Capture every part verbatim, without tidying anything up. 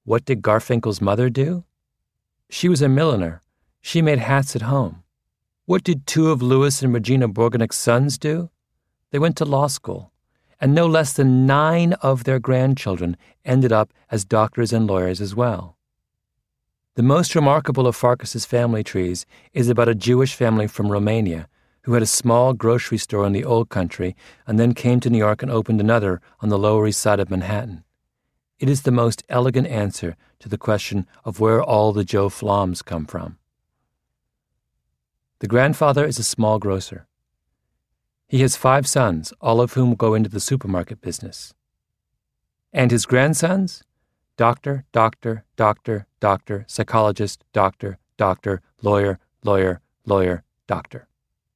What did Garfinkel's mother do? She was a milliner. She made hats at home. What did two of Louis and Regina Borgenick's sons do? They went to law school, and no less than nine of their grandchildren ended up as doctors and lawyers as well. The most remarkable of Farkas's family trees is about a Jewish family from Romania who had a small grocery store in the old country and then came to New York and opened another on the Lower East Side of Manhattan. It is the most elegant answer to the question of where all the Joe Flams come from. The grandfather is a small grocer. He has five sons, all of whom go into the supermarket business. And his grandsons? Doctor, doctor, doctor, doctor, psychologist, doctor, doctor, lawyer, lawyer, lawyer, doctor.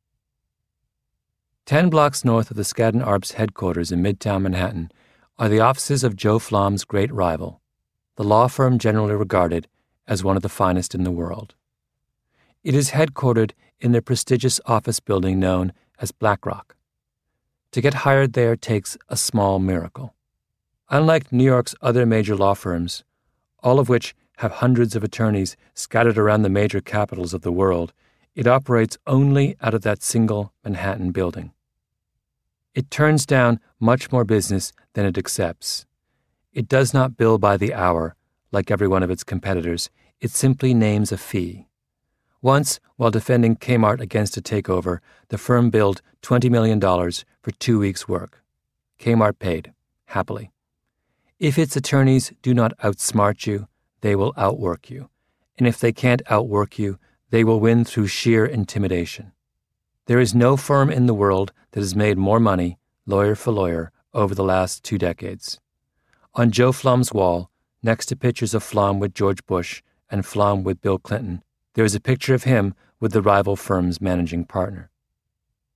Ten blocks north of the Skadden Arps headquarters in Midtown Manhattan are the offices of Joe Flam's great rival, the law firm generally regarded as one of the finest in the world. It is headquartered in the prestigious office building known as BlackRock. To get hired there takes a small miracle. Unlike New York's other major law firms, all of which have hundreds of attorneys scattered around the major capitals of the world, it operates only out of that single Manhattan building. It turns down much more business than it accepts. It does not bill by the hour, like every one of its competitors. It simply names a fee. Once, while defending Kmart against a takeover, the firm billed twenty million dollars for two weeks' work. Kmart paid, happily. If its attorneys do not outsmart you, they will outwork you. And if they can't outwork you, they will win through sheer intimidation. There is no firm in the world that has made more money, lawyer for lawyer, over the last two decades. On Joe Flam's wall, next to pictures of Flam with George Bush and Flam with Bill Clinton, there is a picture of him with the rival firm's managing partner.